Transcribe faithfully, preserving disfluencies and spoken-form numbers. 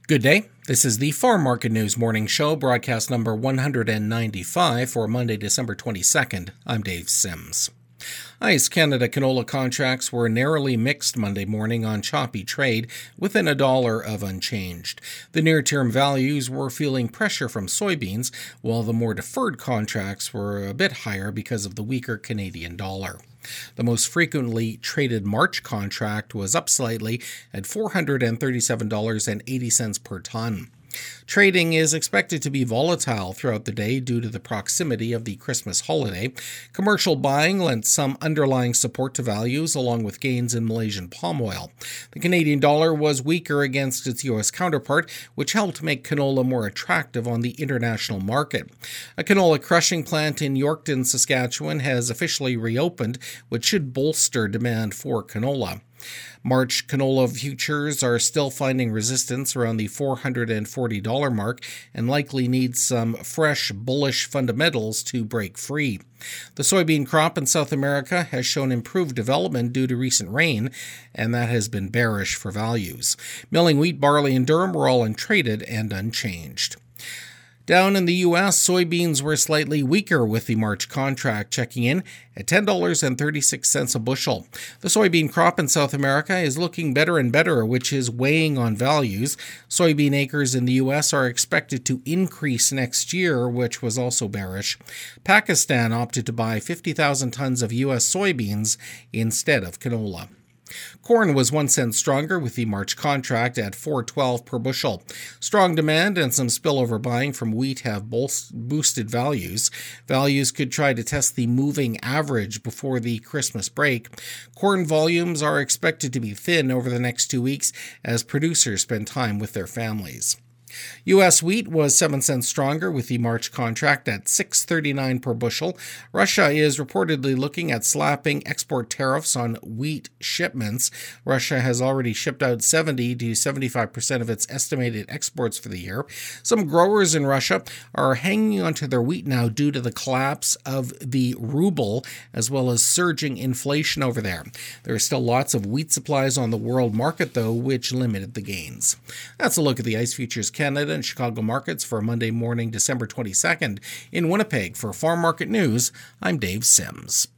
Good day. This is the Farm Market News Morning Show, broadcast number one hundred ninety-five for Monday, December twenty-second. I'm Dave Sims. Ice Canada canola contracts were narrowly mixed Monday morning on choppy trade, within a dollar of unchanged. The near-term values were feeling pressure from soybeans, while the more deferred contracts were a bit higher because of the weaker Canadian dollar. The most frequently traded March contract was up slightly at four hundred thirty-seven dollars and eighty cents per ton. Trading is expected to be volatile throughout the day due to the proximity of the Christmas holiday. Commercial buying lent some underlying support to values, along with gains in Malaysian palm oil. The Canadian dollar was weaker against its U S counterpart, which helped make canola more attractive on the international market. A canola crushing plant in Yorkton, Saskatchewan has officially reopened, which should bolster demand for canola. March canola futures are still finding resistance around the four hundred forty dollars mark and likely need some fresh bullish fundamentals to break free. The soybean crop in South America has shown improved development due to recent rain, and that has been bearish for values. Milling wheat, barley, and durum were all untraded and unchanged. Down in the U S, soybeans were slightly weaker with the March contract checking in at ten dollars and thirty-six cents a bushel. The soybean crop in South America is looking better and better, which is weighing on values. Soybean acres in the U S are expected to increase next year, which was also bearish. Pakistan opted to buy fifty thousand tons of U S soybeans instead of canola. Corn was one cent stronger with the March contract at four dollars and twelve cents per bushel. Strong demand and some spillover buying from wheat have boosted values. Values could try to test the moving average before the Christmas break. Corn volumes are expected to be thin over the next two weeks as producers spend time with their families. U S wheat was seven cents stronger with the March contract at six dollars and thirty-nine cents per bushel. Russia is reportedly looking at slapping export tariffs on wheat shipments. Russia has already shipped out seventy to seventy-five percent of its estimated exports for the year. Some growers in Russia are hanging onto their wheat now due to the collapse of the ruble as well as surging inflation over there. There are still lots of wheat supplies on the world market, though, which limited the gains. That's a look at the ICE Futures Canada and Chicago markets for Monday morning, December twenty-second. In Winnipeg, for Farm Market News, I'm Dave Sims.